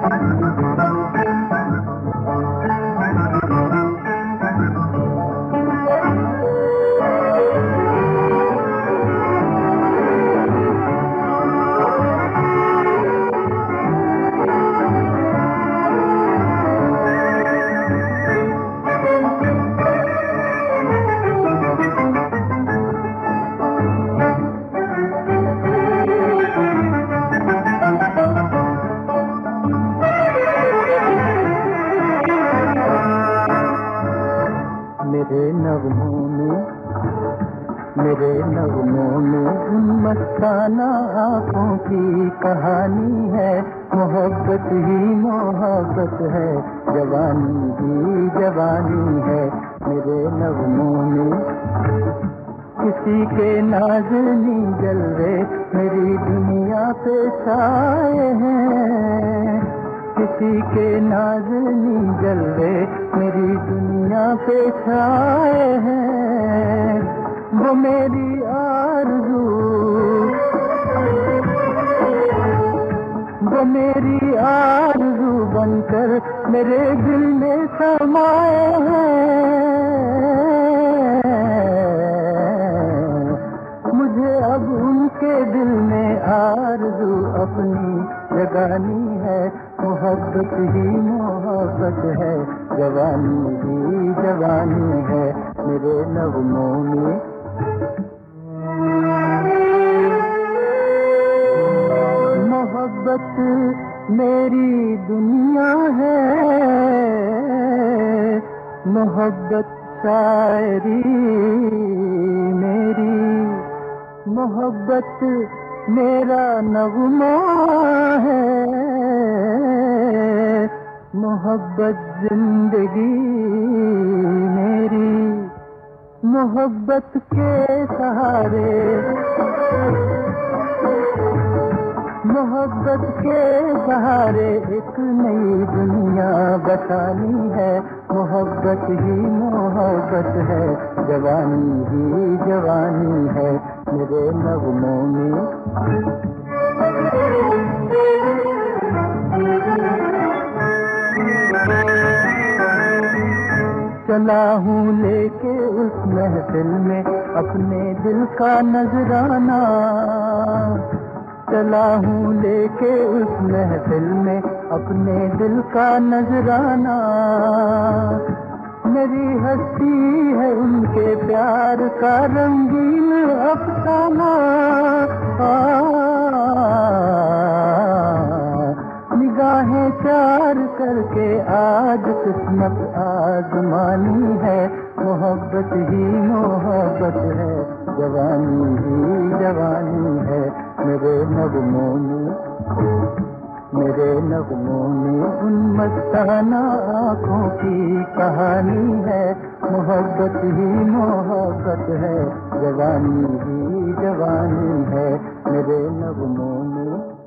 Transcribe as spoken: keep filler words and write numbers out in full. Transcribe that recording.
मेरे नगमों में मेरे नगमों में उन मस्ताना आँखों की कहानी है। मोहब्बत ही मोहब्बत है, जवानी ही जवानी है। मेरे नगमों में किसी के नाज़नी जलवे मेरी दुनिया पे छाए हैं। किसी के नाज़नी जलवे मेरी दुनिया पे छाए हैं। वो मेरी आरज़ू वो मेरी आरज़ू बनकर मेरे दिल में समाए हैं। मुझे अब उनके दिल में आरज़ू अपनी जगानी है। मोहब्बत ही मोहब्बत है, जवानी ही जवानी है। मेरे नगमों में मोहब्बत मेरी दुनिया है। मोहब्बत शायरी मेरी, मोहब्बत मेरा नगमा है। मोहब्बत जिंदगी मेरी, मोहब्बत के सहारे मोहब्बत के सहारे एक नई दुनिया बसानी है। मोहब्बत ही मोहब्बत है, जवानी ही जवानी है। मेरे नगमों में चला हूँ लेके उस महफिल में अपने दिल का नजराना। चला हूँ लेके उस महफिल में अपने दिल का नजराना। मेरी हस्ती है उनके प्यार का रंगीन अफसाना। निगाहें चार करके आज किस्मत आजमानी है। मोहब्बत ही मोहब्बत है, जवानी ही जवानी है। मेरे नगमों में मेरे नगमों में उन मस्ताना आँखों की कहानी है। मोहब्बत ही मोहब्बत है, जवानी ही जवानी है। मेरे नगमों में